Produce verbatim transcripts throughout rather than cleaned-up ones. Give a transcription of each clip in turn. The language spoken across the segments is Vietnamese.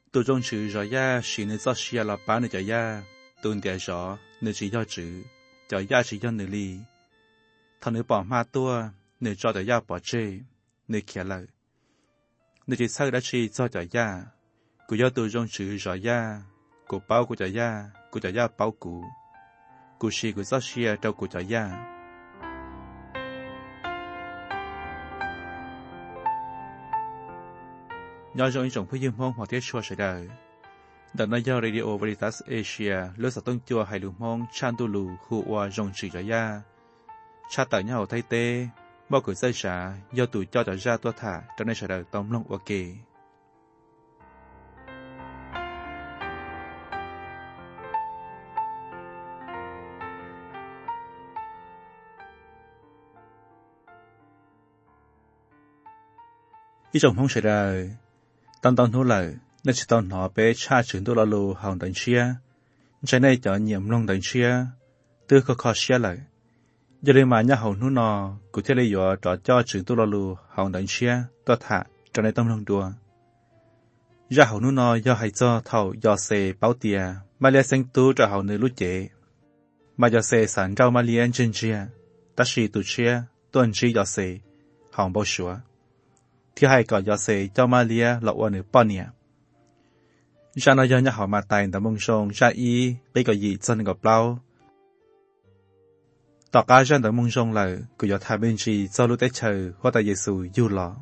tôi trong chữ rõ ya chỉ nên cho xia là bán được cho ya tôi để rõ nên chỉ do chữ cho ya chỉ do nơi li thằng nữ bỏ ma tua nên cho cho ya bỏ chê nên kia lời nên chỉ sau đã chỉ cho cho ya của do tôi trong chữ rõ ya của bao của cho ya của cho ya bao cụ của xì của cho xia trong của cho ya nhớ trong những phim mong hoặc tiết show sẽ đời đợt này do Radio Veritas Asia lối sở tôn chùa hay lùm mong chan tu lù khu oa trong chữ cho ya cha tại nhau thay tê bao cử dây xả do tụi cho cho ra tua thả trong này sẽ đời tóm lòng ok ý trong không sẽ đời tông tông thú lời nên chỉ tông họ bé cha trưởng tôi là lù hồng đánh chia trái này cho nhiệm long đánh chia tư khó khó chia lại giờ đây mà nhà hồng thú nọ cụ thể là do trò cho trưởng tôi là lù hồng đánh chia tôi thả trái này tông long đùa ra hồng thú nọ do hay cho thầu do xe báo tiền mà lia sinh tu cho hồng nơi lút chế mà do xe sản rau mà lia chân chia ta sĩ tu chia tuần chi do xe hồng bao sủa thứ hai còn do xe cho Malia lọ qua nửa bao nhiêu, ra nói do nhà họ mà tài đã mong song ra y bây giờ gì chân gặp lâu, tỏ cả ra đã mong song là cứ do thay bên gì cho lúc tết chờ hoặc tại Giêsu du lọ,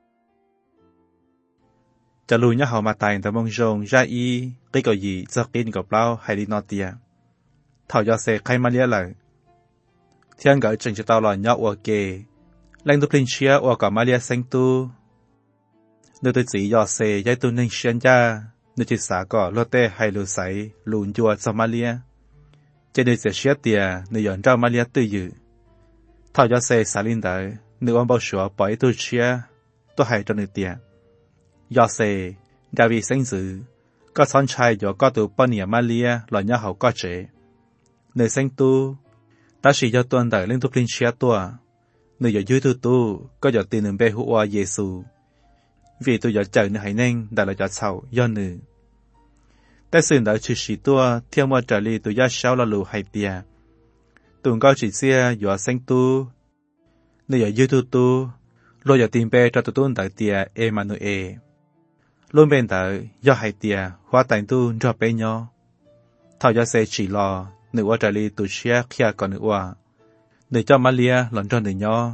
cho lui nhà họ mà tài đã mong song ra y bây giờ gì cho kiến gặp lâu hay đi nọ tiệt, thảo do xe khai Malia lại, thiên gửi trình cho tao là nhọ ok, lãnh tụ linh chia ở cả Malia sinh tu nếu tôi chỉ do xe giải tu nên xuyên ra nếu chỉ xả cỏ lót tê hay lù sấy lùn chùa cho Malia cho nên sẽ xếp tiền nếu dọn ra Malia tư dự thao do xe xả linh tới nếu ông bảo sửa bỏ ý tôi chia tôi hay cho người tiền do xe đã vì sinh dự có son trai do có tụ bao nhiêu Malia là nhà hậu có trẻ nếu sinh tu ta chỉ do tuần tới liên tục linh chia tua nếu giờ dưới tu tu có giờ tiền nương bê hụa Giêsu vì tôi giờ chờ nữa hãy nên đã là giờ sau do nữ tại sự đã chịu sĩ tua theo một trả lý tôi giờ sau là lù hay tia tụi cao chỉ xe giờ sinh tu nếu giờ dưới tu tu rồi giờ tiền bê cho tụi tôi tại tia Emmanuel luôn bên tại do hay tia hóa thành tu cho bé nhỏ thảo giờ sẽ chỉ lo nữ trả lý tôi xe kia còn nữ để cho Malia lần cho nữ nhỏ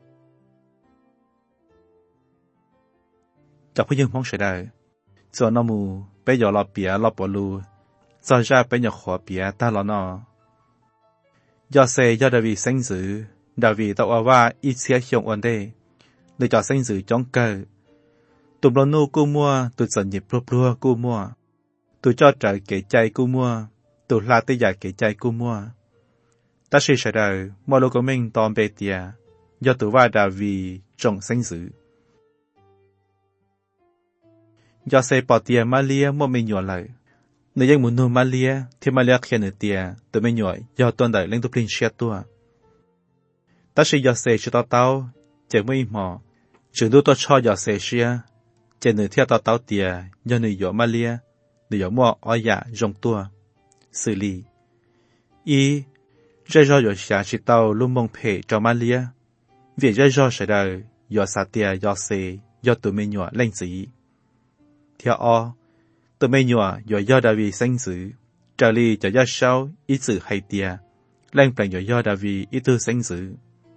chọc với những mong sẽ đời cho nó mù bây giờ lọp bìa lọp bỏ lù cho ra bây giờ khó bìa ta lọ nọ do xe do David sinh dữ David tạo qua ít xe hiong ổn đề để cho sinh dữ trong cơ tụi nó nu cô mua tụi dần nhịp lùa lùa cô mua tụi cho trời kể chay cô mua tụi la tây giả kể chay cô mua ta sẽ sẽ đời mọi lúc của mình toàn bề tìa do tụi va David trong sinh dữ do xe bỏ tiền Malia mua mình nhỏ lại nếu như muốn nuôi Malia thì Malia kia nửa tiền tụi mình nhỏ do tuần đại lên tụi linh xe tua ta sẽ do xe cho tao tao chỉ mới mò trường đua tao cho do xe xe chỉ nửa theo tao tao tiền do nửa nhỏ Malia nửa nhỏ mua ở nhà rong tua xử lý y rơi do do xe chỉ tao luôn mong phê cho Malia việc rơi do sẽ đời do xa tiền do xe do tụi mình nhỏ lên gì theo o tụi mình nhỏ do do David sinh dữ trả lý cho do sau ít sự hay tia lên plan do do David ít tư sinh dữ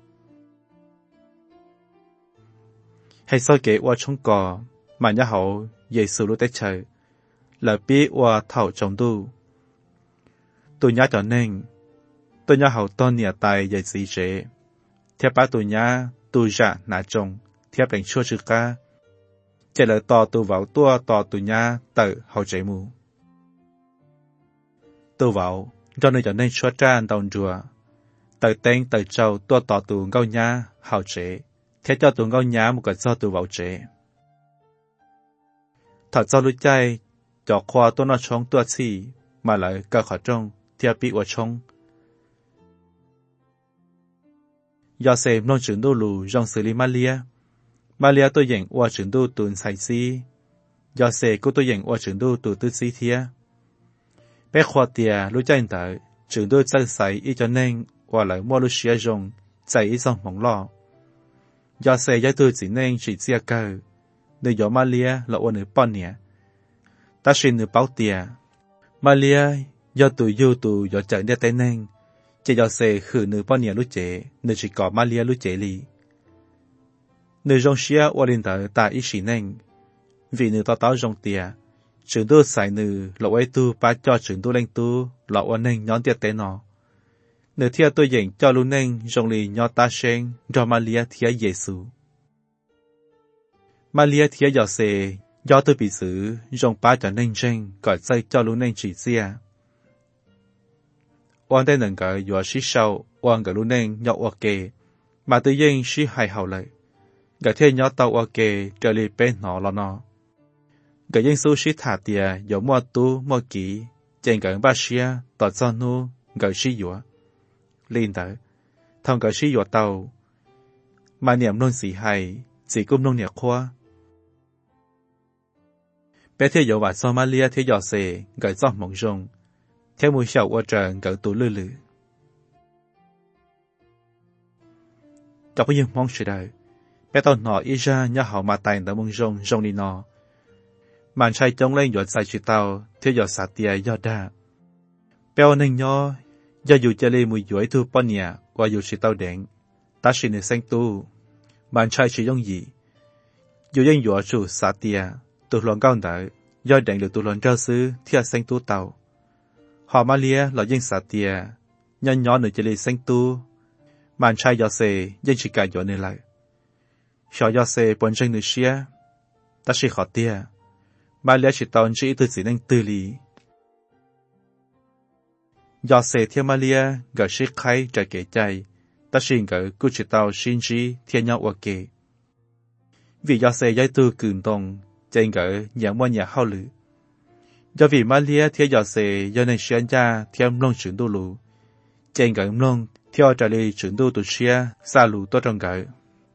hay sau kể qua trong cò mà nhà hậu Giêsu lúc tết trời là biết qua thảo trong tu tôi nhớ cho nên tôi nhớ hậu tôn nhà tài dạy gì chế theo ba tôi nhớ tôi giả nà trông theo bệnh chua chữ ca chỉ là tỏ tu vào tua tỏ tu nhà tự hậu chế mù tu vào cho nên cho nên xóa tràn đồng chùa tự tên tự châu tua tỏ tu ngâu nhà hậu chế thế cho tu ngâu nhà một cái do tu vào chế thật do lúc chay cho khoa tôi nó chống tua chi mà lại cả khỏi trong theo bị ở trong do xem non trưởng đô lù trong xử lý Malia Malia tôi dành qua trưởng đô tuần sai si do xe của tôi dành qua trường đô tụ tư xí thía bé khoa tia lúc chạy tới trường đô chạy xảy ý cho nên qua lại mua lúc xía rồng chạy ý xong mỏng lo do xe giải tôi chỉ nên chỉ chia cơ nơi gió Malia là ôn ở bọn nhé ta xin được báo tia Malia do tụi du tụi do chạy đi tới nên chỉ do xe khử nữ bọn nhé lúc chế nơi chỉ có Malia lúc chế li nơi rong xía qua đến tới ta ý xí nên vì nữ tao tao rong tia trường đô xài nữ lộ ấy tu ba cho trường đô lên tu lộ ôn nên nhón tiệt tế nó nữ thia tôi dành cho luôn nên rong lì nhó ta sen do Malia thia Giêsu Malia thia giờ xe do tôi bị xử rong ba cho nên trên gọi dây cho luôn nên chỉ xia ôn đây nâng cái vừa xí sau ôn cái luôn nên nhọ ok mà tự nhiên xí hài hậu lại cái thia nhó tàu ok trở lì bên nó lo nó cái dân số sĩ thả tia giống mua tu mua kỹ trên cái ba xia tọt cho nu cái sĩ dũa lên tới thông cái sĩ dũa tàu mà niệm nôn sĩ hay chỉ cũng nôn nhạc khoa bé theo dõi và Somalia theo dõi xe cái gió mỏng rong theo mùi sầu qua trận cái tủ lư lử trong những mong sự đời bé tao nọ ý ra nhà họ mà tài đã mong rong rong đi nọ màn trai chống lên dọn sai chữ tàu theo dõi sát tia do đa béo nên nhó do dù chơi lên mùi dối thu bọn nhà qua dù chữ tàu đen ta xin được xanh tu màn trai chỉ giống gì dù dân dõi chủ sát tia tụ luận cao đợi do đèn được tụ luận trao xứ theo xanh tu tàu họ Malia là dân sát tia nhân nhỏ nữa chơi lên xanh tu màn trai do xe dân chỉ cả dõi nên lại sợ do xe bọn chân nữ xia ta chỉ khó tia Malia chỉ tao chỉ từ chỉ nên tư lý. Do xe theo Malia gỡ chiếc khay trả kể chạy, ta xin gỡ cứ chỉ tao xin chỉ theo nhau ở kể. Vì do xe giải tư cường tông, trên gỡ nhận mua nhà hao lử. Do vì Malia theo do xe do nên xuyên ra theo nông trưởng đô lù, trên gỡ nông theo trả lời trưởng đô tụ xia xa lù tốt trong gỡ.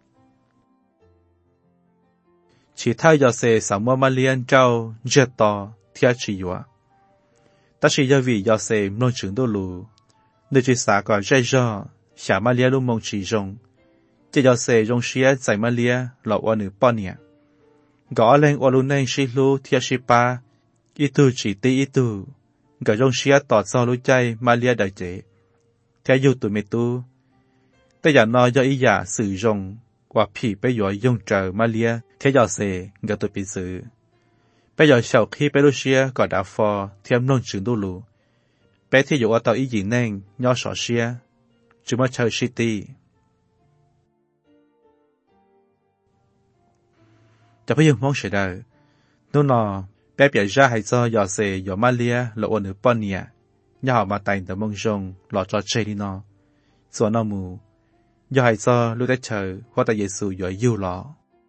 Chỉ thay do xe sáu mươi Malian trao giật to theo chỉ dọa. Ta chỉ do vì do xe nông trưởng đô lù, nơi chỉ xã có dây dò, xả Malia luôn mong chỉ rong. Chỉ do xe rong xía giải Malia là ổn nữ bọn nhạc. Gõ lên ổn luôn nên xí lưu theo xí ba, ý tu chỉ tí ý tu, gõ rong xía tỏ cho lưu chay Malia đại chế. Theo dù tụi mẹ tu, ta giả nói do ý giả sử rong, và phỉ bây giờ dùng chờ Malia theo dõi xe gặp tôi bị xử. Bây giờ sau khi Pelusia có đã phò theo nông trường đô lù, bé theo dõi tàu ý gì nên nhỏ sọ xia, chúng mới chơi city. Cho bây giờ mong sẽ đời, nếu nó bé biểu ra hay do dõi xe dõi Malia là ổn ở bọn nhà, nhà họ mà tài tờ mong rong lọ cho chơi đi nó, rồi nó mù. Do hay do lúc tới chờ hoa ta Giêsu dõi yêu lọ.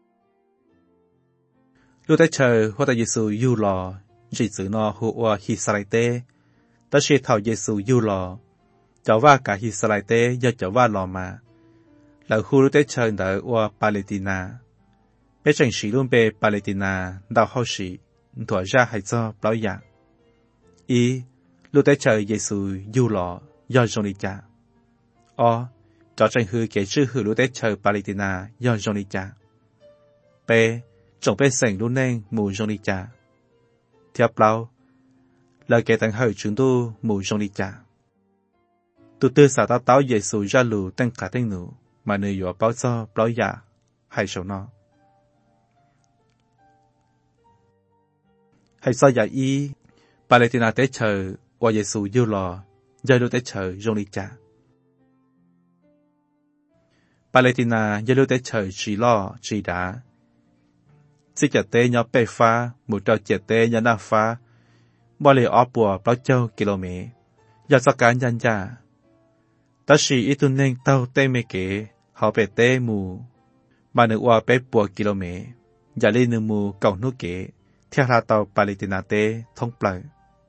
Lúc tới chờ hoa ta Giêsu yêu lọ, chỉ giữ nó hữu hoa hi sa lại tê, ta sẽ thảo Giêsu yêu lọ, cháu va cả hi sa lại tê do cháu va lọ mà. Là khu lúc tới chờ đợi hoa Palestina. Bé chẳng sĩ luôn bê Palestina đào hậu sĩ, thỏa ra hay do bảo dạ. Ý, lúc tới chờ Giêsu yêu lọ, do dòng đi chả. О, cho tranh hư kể chữ hư lưu tế chờ Palestina do dòng đi chả. B, trọng bê sảnh luôn nên mù dòng đi chả. Theo bao, lời kể tăng hơi chúng tu mù dòng đi chả. Tụ tư xả tao táo dễ xù ra lù tăng cả tên nụ, mà nơi dọa báo cho báo dạ, hay sầu nó. Hay so dạ y, Palestina tế chờ, và dễ xù yêu lò, do lưu tế chờ dòng đi chả. Palestina do lưu tế trời chỉ lo, chỉ đá. Chỉ chả tế nhỏ bê phá, một trò chả tế nhỏ nà phá, bỏ lì ổ bùa bao châu km. Do cho cá nhân ra. Ta chỉ ít tuần nên tàu tế mê kế, họ bê tế mù. Mà nữ ổ bê bùa km. Giả lì nữ mù cầu nụ kế, theo ra tàu Palestina tế thông blời.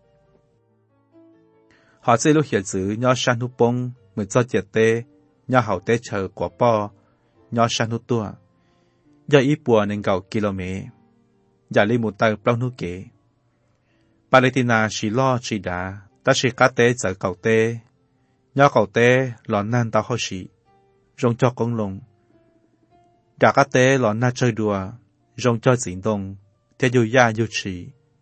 Họ sẽ lúc hiện giữ nhỏ sang nụ bông, một trò chả tế, nhỏ hậu tế chờ quả bò, nhỏ sang nút tua. Do ý bùa nên gạo km. อย่าลีมุตเตอร์เปล่านุเกปาเลตินาชิลอชิดาตาชิกาเตเจอเก่าเตย่อเก่าเตหลอนนั่นตาเขาชีจงจอกงลงดากาเตหลอนน่าเจอดัวจงจอสิงตงเทียอยู่ย่าอยู่ชี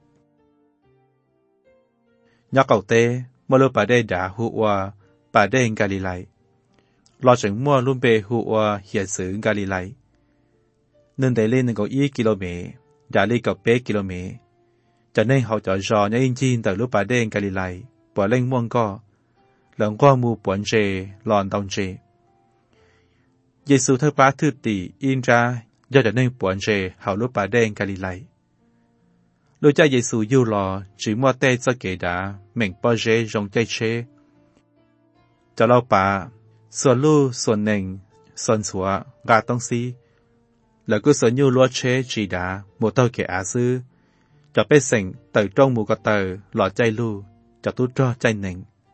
ย่อเก่าเตเมื่อลูกป่าได้ด่าหัวป่าได้กาลิไลรอจึงมั่วลุ่มเปหัวเหียสือกาลิไลหนึ่งได้เล่นหนึ่งกับอีกิโลเมตรอย่าเล่นกับเป๊กิโลเมตรจะในเขาจะรอในอินจีนแต่ลูกป่าได้กาลิไลปวดเล่งม่วงก็หลังก็มูปวนเจหลอนตองเจเยซูเธอป้าทือตีอินจายอดจะในปวนเจเขาลูกป่าได้กาลิไลลูกเจ้าเยซูยูรอจีมัวเต้จะเกดาเหม่งปอเจจงใจเชจะเล่าป่าส่วนลู่ส่วนหนึ่งส่วนสัวกาต้องซีแล้วก็ส่วนยูล้วนเชจีดาหมดเท่าเกอาซื้อจะไปเสิ่งเติร์จ้องมูกเตอร์หล่อใจลู่จะตุ้จ้อใจหนึ่ง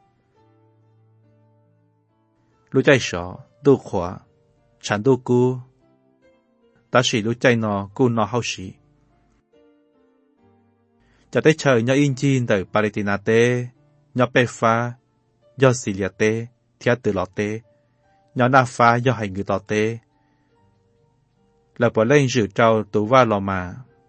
รู้ใจฉอดูขวาฉันดูกูตาชีรู้ใจนอกูนอเฮาชีจะได้เชิญยออินจีนเตอร์ปาเลตินาเตยอเปฟ้ายอซิเลียเตเทียตือหลอเตยอนาฟ้ายอให้เงือต่อเตแล้วพอเล่นจืดเจ้าตัวว่าลอมา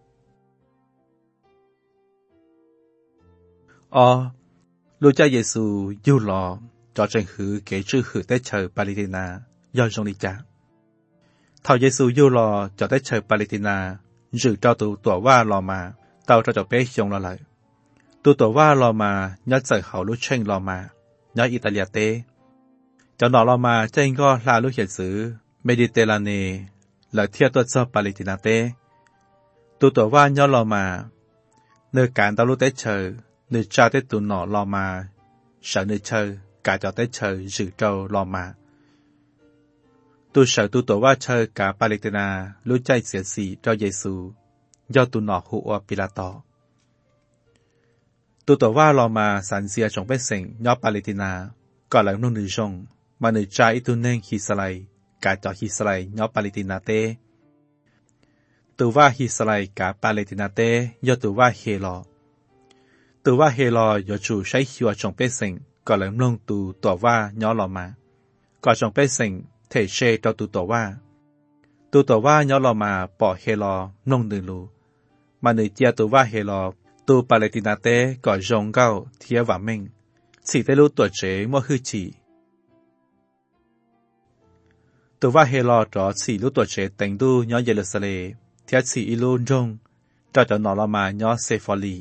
อ๋อลูกเจ้าเยซูยูหลอจอจังหือเก๋ชื่อหือได้เชิญปาเลตินายอนจงลิจ่าเท่าเยซูยูหลอจะได้เชิญปาเลตินาจืดเจ้าตัวตัวว่าลอมาเต่าจะจะเป๊ะยงละเลยตัวตัวว่าลอมายัดใส่เขาลูกเช่งลอมายัดอิตาเลียเตจะหนอลอมาเจ้งก็ลาลูกเขียนซื้อเมดิเตอร์เรเนและเทียตัวเจ้าปาเลตินาเตตัวตัวว่าย่อลอมาเนื้อการตาลูกเตเชอเนื้อจ้าเตตัวหนอลอมาเสเนื้อเชอกาจะเตเชอจืดเจ้าลอมาตัวเสตัวตัวว่าเชอกาปาเลตินารู้ใจเสียสีเจ้าเยซูย่อตัวหนอหัวปิลาโตตัวตัวว่าลอมาสันเสียจงเป็นสิ่งย่อปาเลตินาก่อนหลังนุ่งนือจงมาในใจตัวเน่งฮิสไลกาจอฮิสไลย่อปาเลตินาเตตัวว่าฮิสไลกาปาเลตินาเตย่อตัวว่าเฮลอตัวว่าเฮลอย่อจูใช้หัวจงเป็นสิ่งก่อนหลังนุ่งตัวตัวว่าย่อลอมาก่อนจงเป็นสิ่งเทเชตัวตัวตัวว่าตัวตัวว่าย่อลอมาปอเฮลอนุ่งนือลูมาในเจียตัวว่าเฮลอตัวปาเลตินาเตก่อนจงเก้าเทียว่าเม่งสีได้รู้ตัวเจมั่วคือจีตัวว่าเฮลอจ่อสีรู้ตัวเจแต่งดูย้อนเยรูซาเล็มเทียสีอิลูนจงจ่อจะนอลมาย้อนเซฟอลี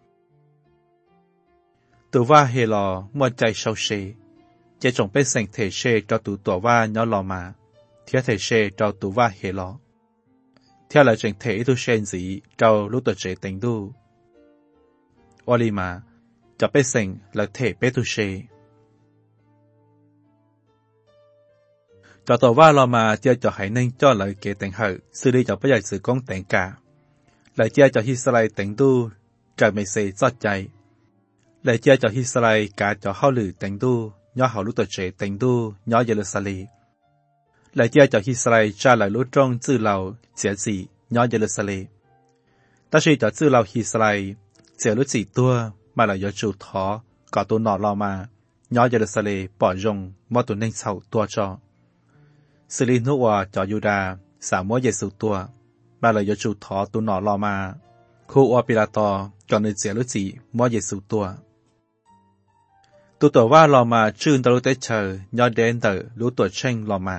ตัวว่าเฮลอมั่วใจเชาเชจะจงเป็นเสียงเทเชจ่อตัวตัวว่าย้อนลอมาเทียเทเชจ่อตัวว่าเฮลอเทียหลังจึงเทอิทุเชนสีจ่อรู้ตัวเจแต่งดูออลีมาจะเป็นสิ่งหลักเทเปตุเชจะตัวว่าเรามาเจ้าจะให้นั่งจ้อเลยเกแต่งเหอสื่อดีจะประหยัดสื่อกองแต่งกาหลายเจ้าจะฮิสไลแต่งดูจะไม่เสจใจหลายเจ้าจะฮิสไลกาจะเข้าหรือแต่งดูย่อเขารู้ตัวเจแต่งดูย่อเยรูซาเล็มหลายเจ้าจะฮิสไลจะหลายรู้ตรงจื่อเราเสียสีย่อเยรูซาเล็มแต่ชีจะจื่อเราฮิสไลเสียรู้สีตัวมาหลายยจูท้อก่อตัวหนอเรามาย้อยเยรูซาเล็มปล่อยยงมอตัวเน่งเศร้าตัวจอสิรินุวาจอยูดาสามมอเยซูตัวมาหลายยจูท้อตัวหนอเรามาคูอปิลาโตก่อนในเสียรู้สีมอเยซูตัวตัวตัวว่าเรามาชื่นตะลุเตเชยอเดนเตอร์รู้ตัวเช่งเรามา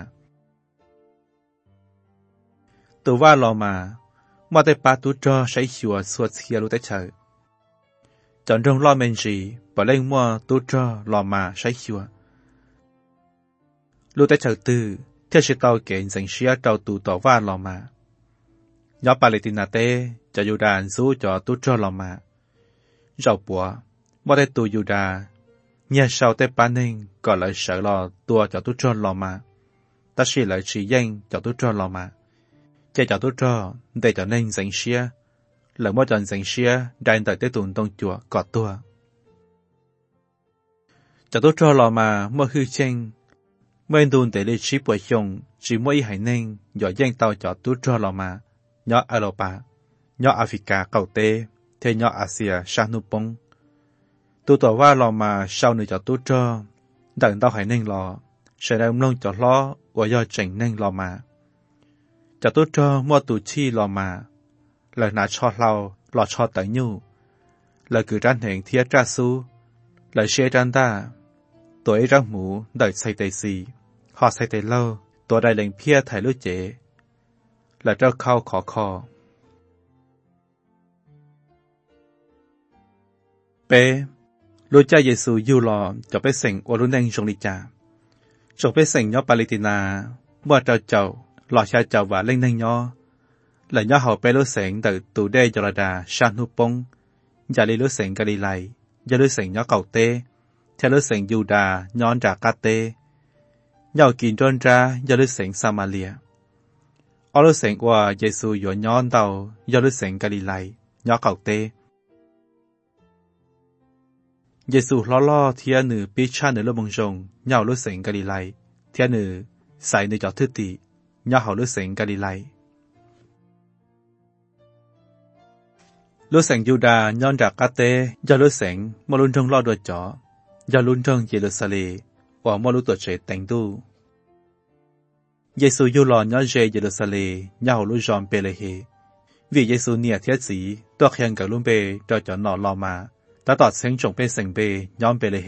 ตัวว่าเรามามาได้ปาตัวจอใช้หัวสวดเสียรู้เตเชจนรงล้อเมนจีปะเล่งมัวตู้จ้อลอมาใช้ชัวลูกแต่เฉยตื้อเที่ยวชิตเอาเก่งสังเชียเจ้าตูต่อว่าลอมายอปาเลตินาเตจะยูดานสู้จอตู้จ้อลอมาเจ้าปัวว่าได้ตูยูดาเนี่ยเช้าแต่ปานเองก่อนเลยเสือรอตัวจอตู้จ้อลอมาตัดสิเลยชี้ยังจอตู้จ้อลอมาเจ้าจอตู้จ้อได้จอเน่งสังเชียหลังว่าจอนสังเชียได้แต่ได้ตุนตรงจั่วกอดตัวจะตัวจอลอมาเมื่อคือเช่งเมื่อดูนแต่เลยชี้ป่วยชงจีมวยหายเน่งหย่อแย่งเตาจอดตัวจอลอมาย่ออโลปา nhỏ Africa cầu tê thế nhỏ Asia sang nu bông tu tỏว่าเรามาเช่าหนึ่งจอตู้เจอดังดาวหายนึ่งรอเสด็จลงจอล้อว่ายอดเจ๋งนึ่งรอมาจอตู้เจอมั่วตูชี่รอมาเลยนาชอเรารอชอแต่ยูเลยคือด้านแห่งเทียจ้าซูเลยเชียจันดาตัวไอ้รังหมูเดินใส่เตซีหอใส่เตเล่าตัวใดเล็งเพี้ยถ่ายลูกเจ๋และเจ้าเข้าขอคอเป้ลูกเจ้าเยซูยูรอจะไปเส่งวรุณแดงจงลิจาจงไปเส่งย่อปาลิตินาเมื่อเจ้าเจ้าหล่อชาเจ้าว่าเล่งแดงย่อและย่อเขาไปลูกเส่งเดินตูเดจรดาชานุปงอย่าลีลูกเส่งกาลิไลอย่าลูกเส่งย่อเก่าเต้เทลูกเส่งยูดาย้อนจากกาเต้ย่อกินจนจ้าอย่าลูกเส่งซามาเลียอลูกเสียงว่าเยซูอยู่ย้อนเตายอลูกเสียงกาลิไลย้อนเก่าเตเยซูล้อล้อเทียหนึ่งปีชาหนึ่งลูกมงจงย้อนลูกเสียงกาลิไลเทียหนึ่งใส่ในจอทึติย้อนเขาลูกเสียงกาลิไลลูกเสียงยูดาย้อนจากกาเตย้อนลูกเสียงมอลุนจงล้อด้วยจ่อยอลุนจงเยรูซาเล็มว่ามอลุตัวเจแต่งดูเยซูอยู่หลอนย้อนเจเยรูซาเล็มย้อนลูกจอมเปเลเฮวิเยซูเนี่ยเทียสีตัวเคียงกับลุงเปจอจอนนอลอมาตาตอดเสียงจงเปเสียงเปย้อนเปเลเฮ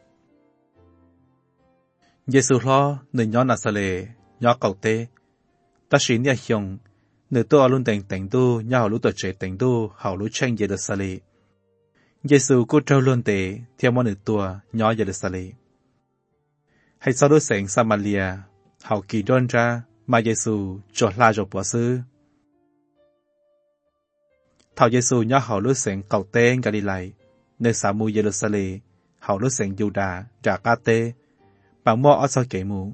เยซูล้อหนึ่งย้อนนาซาเลย้อนเก่าเตตาชินเนี่ยยงหนึ่งตัวลุนแต่งแต่งดูย้อนลูกตัวเจแต่งดูเขาลูกเชงเยรูซาเล็มเยซูกูเจ้าลุนเตเทียมวันหนึ่งตัวย้อนเยรูซาเล็มให้ซาลูเสียงซามาเลียเขากีดอนจ้ามาเยซูจดลาจบปัวซื้อเท่าเยซูย่อเขาลุเสียงเก่าเต้งกาลิไลในสามูเยรูซาเล็มเขาลุเสียงยูดาจากกาเต้ปางหม้ออัศเกมู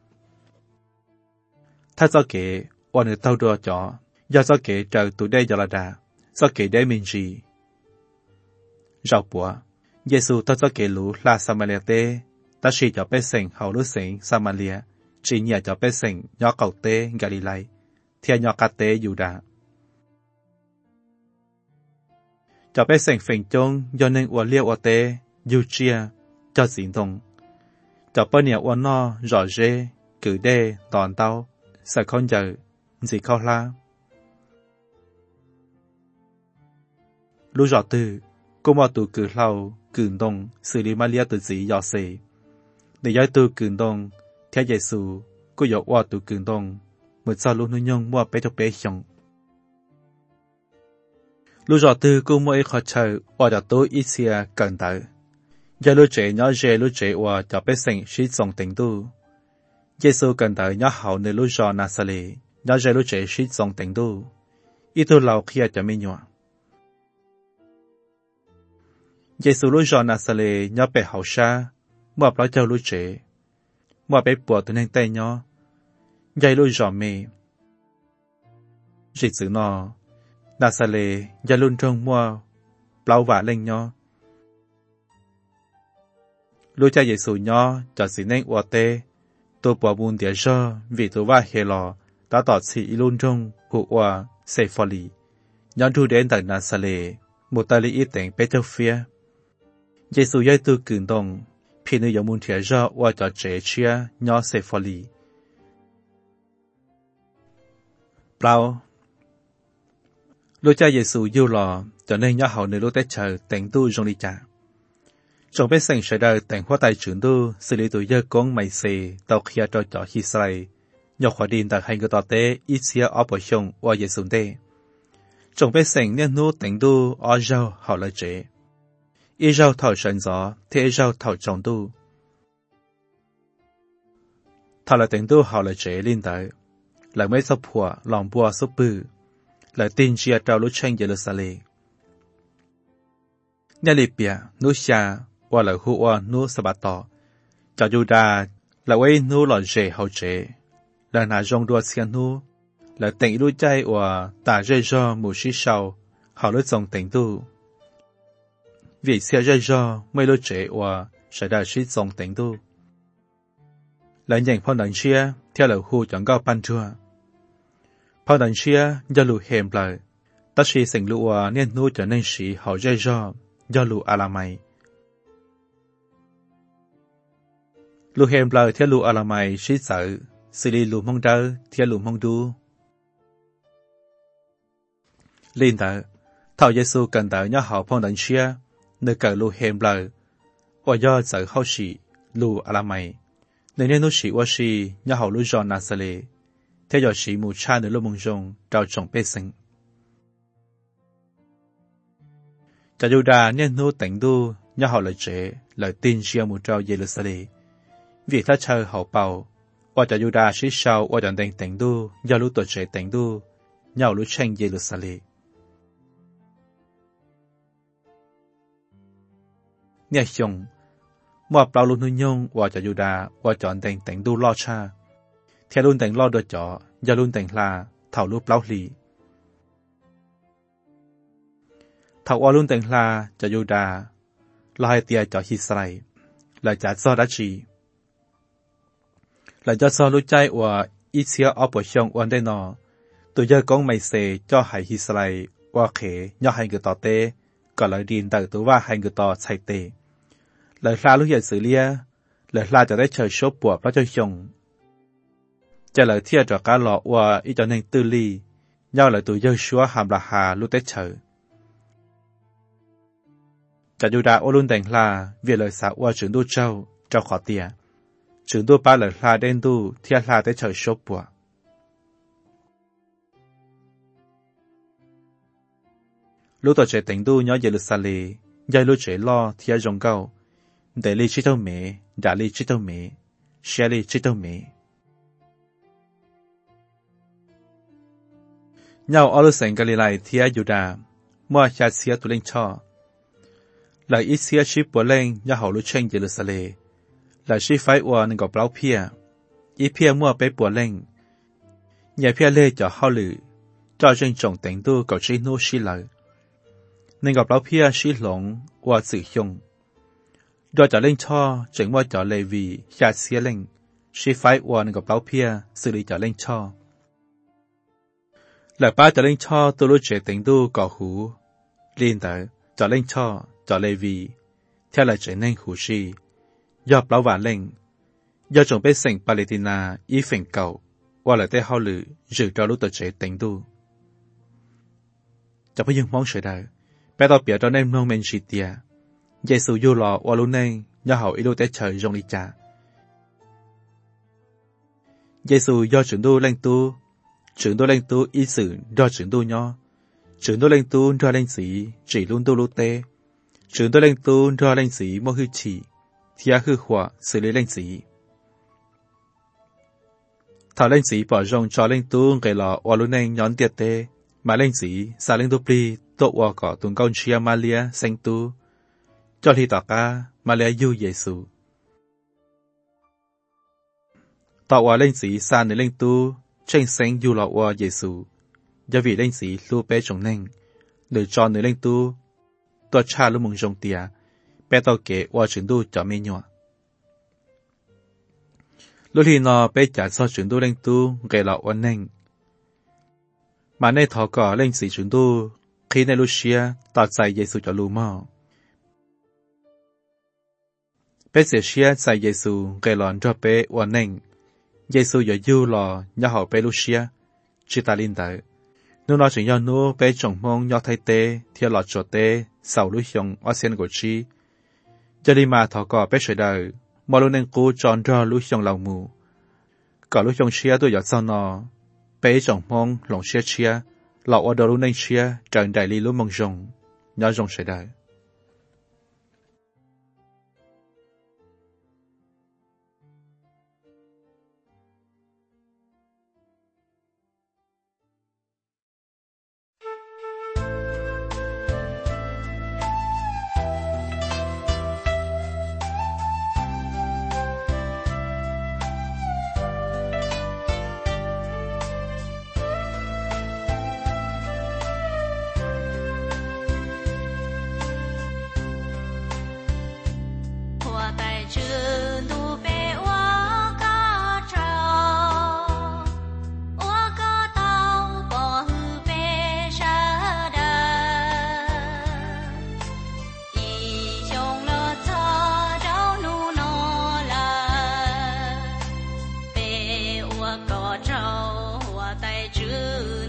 ถ้าเจ้าเก๋วันหนึ่งเท่าดัวจ่อยาเจ้าเก๋เจอตัวได้ยาลาดาเจ้าเก๋ได้มินจีเจ้าปัวเยซูตั้งเจ้าเก๋รู้ลาซามาเลียเต้ตัดชีจะไปเสียงเขาลุเสียงซามาเลียจีเนี่ยจะไปเสียงยอเก่าเต้กาลิไลเทียนยอกาเต้ยูดาจะไปเสียงเฟิงจงยอนหนึ่งอวเลียวอเต้ยูเจียเจ้าสิงตงจะไปเนี่ยอวนนอจอเจกือเดตอนเต้าสักคนเจอสิเข้าลาลูจอตือกูมาตูกือเล่ากืนตงสิริมาเลียตุสียอเซในย้ายตูกืนตงเทียเยซูก็ยกว่าตัวกึ่งตรงเหมือนซาลูนุยงมัวไปจบเปยงลูจอตือกูมัวไอขอเชอว่าจะตัวอีเสียกันเตอยาลูเจย้อเจลูเจว่าจะไปเซ็งชีส่งติงตูเยซูกันเตยย้อเขาในลูจอนาซาเลย้อเจลูเจชีส่งติงตูอีตัวเราเขียจะไม่หนัวเยซูลูจอนาซาเลย้อไปเขาชาเมื่อพระเจ้าลูเจมัวไปปวดตัวเองเตยย้อใหญ่ลุยจอมเมจิตสื่อนอนาซาเลยาลุนจงมัวเปล่าหวาเล่งย้อลูกเจ้าเยซูย้อจัดสิเน่งอวเตตัวปวดบุญเดียจอวิตัวว่าเฮลอตาตอดสีลุนจงหัวเซฟอลีย้อนดูเด่นแต่นาซาเลมุตาลีอีแต่งเปเตอร์เฟียเยซูย้ายตัวกึ่งตรงพี่นึกอย่างมุนเทียจอว่าจะเจเชียย้อเซฟอลีเปล่าลูกเจ้าเยซูยูรอจะในย่อเขาในลูกเตเชอแต่งตู้จงลิจ่าจงไปเสียงเฉยแต่งหัวใจฉุนตู้สิริตัวเยอะกงไม่เซเตาเขียจอจ่อฮิสไรยกขวดินแต่ให้กต่อเตอีเสียอปชงว่าเยซูเตจงไปเสียงเนี่ยนู้แต่งตู้อเจ้าเขาเลยเจอีเจ้าเท่าฉันจอเทเจ้าเท่าจงตู้ถ้าเราแต่งตู้เขาเลยเจลินเตอหลังไม่สะพัวหลองบัวซุปปือหลังตินเชียเจ้าลุเชงเยรูซาเล็มเนี่ยลิเปียนุชาว่าหลังหัวนุสบัตต่อเจ้ายูดาหลังไว้นุหล่อเจเขาเจหลังนาจงดัวเสียนุหลังแต่งรู้ใจว่าตาเจจอหมู่ชิเชาเขาลุจงแต่งตู้วิเสียเจจอไม่รู้เจว่าใช้ได้ชิจงแต่งตู้หลังอย่างพ่อหนังเชียเที่ยวหลังหูจังก็ปันชัวพ่อหนังเชียจะหลุเฮมเปล่า ta chỉ sinh lụa nên nuôi trở nên sĩ họ dễ do do lụa à la mày lụa hèm lời theo lụa à la mày sĩ sợ xử lý lụa mong đỡ theo lụa mong đu linh tờ thảo Giêsu cần tờ nhớ họ phong đánh chia nơi cờ lụa hèm lời và do sợ hậu sĩ lụa à la mày nên nên nuôi sĩ wa sĩ nhớ họ lụa giòn nà sờ lệ theo dõi sĩ mù cha nơi lụa mong rong trao trọng bê sinh cha Juda nên nuôi tỉnh đu nhớ họ lời trẻ lời tin chia mù trao Jerusalem vì ta chờ họ bảo và cha Juda sĩ sau và chọn tỉnh tỉnh đu do lũ tuổi trẻ tỉnh đu nhau lũ tranh Jerusalem nghe chung mua bao lũ nuôi nhung và cha Juda và chọn tỉnh tỉnh đu lo cha theo luôn tỉnh lo được cho do luôn tỉnh là thảo lũ bao lì thảo qua luôn tỉnh là cha Juda lo hai tia cho Israel là cha do đã chỉ là do so lũ trái và ít xíu ở bộ xong quan đây nọ tôi giờ con mày sẽ cho hai Israel và khế nhỏ hai người tỏ tê còn lại điền từ tôi và hai người tỏ chạy tê lời la lúc giờ xử lý lời la cho đấy trời số buộc nó cho chồng cho lời thiệt cho cá lọ và ít cho nên tư ly nhau lời tôi giờ xóa hàm là hà lúc tết trời cha Juda ô luôn đánh là vì lời xã và trưởng đô châu cho khó tiền trưởng đô ba lời la đen đu thiệt la tới trời số buộc lúc tôi trẻ tỉnh đu nhớ Jerusalem giờ lúc trẻ lo thiệt rong câu để li chít tao mẹ đã li chít tao mẹ xe li chít tao mẹ nhau ở lúc sinh Galilee thiệt Juda mua cha xía tụi lên cho lại ít xía ship bữa lên nhà họ lúc tranh Jerusalem lại ship phải qua nên gặp lão pia ít pia mua bé bữa lên nhà pia lê cho họ lử cho dân trồng tỉnh đu cầu chi nô xí lợi nên gặp lão pia xí lỏng qua sử dụng rồi trở lên cho chẳng mua trở lệ vì cha xía lên ship phải qua nên gặp lão pia xử lý trở lên cho lại ba trở lên cho tôi lúc trẻ tỉnh đu cầu hú liên tới trở lên cho cho lê vì theo lời trở nên hủ sĩ do bảo vả lên do chồng bê sinh Palestina ý phỉnh cầu qua lời tê hao lử dự cho lúc tuổi trẻ tỉnh đu cho bây giờ mong sợi đời bé tao biểu cho nên nông men sĩ tia dây sự du lò qua lúc nên do hậu ý đô tế trời rong đi trả dây sự do trưởng đô lên tu trưởng đô lên tu ý sự do trưởng đô nho trưởng đô lên tu do lên sĩ chỉ luôn tu lúc tế trưởng đô lên tu do lên sĩ mô hư chỉ thia hư hỏa xử lý lên sĩ thảo lên sĩ bỏ rong cho lên tu gây lọ qua lúc nên nhón tiệt tê mà lên sĩ xa lên tu pri tổ qua cỏ tuần con chia Malia sinh tu cho thi tỏ ca Malia yu Giêsu tỏ qua lên sĩ xa nơi lên tu tranh sinh yu lọ qua Giêsu do vì lên sĩ lưu bé trồng nên lựa chọn nơi lên tu tôi cha lúc mong rong tia bé tao kể qua trường đu cho mê nhọ lúc thì nó bé trả cho trường đu lên tu gây lọ ổn nên mà nay thọ cỏ lên sĩ trường đu khi nay Lucia tạo dạy Giêsu cho lù mò bé sẽ chia dạy Giêsu gây lọ cho bé ổn nên Giêsu giờ du lò nhà họ bé Lucia chỉ ta linh tới nếu nó chỉ do nó bé trồng mông do thay tê theo lọt chỗ tê sau lũ hiong ở sen của chi cho đi mà thọ cỏ bé sợi đời mà luôn nên cố chọn ra lũ hiong lòng mù cỏ lũ hiong chia tôi giọt sau nó bé trồng mông lòng chia chia lọ ở đó luôn nên chia trần đại lý lũ mông rồng nhỏ rồng sợi đời có trâu tay chữ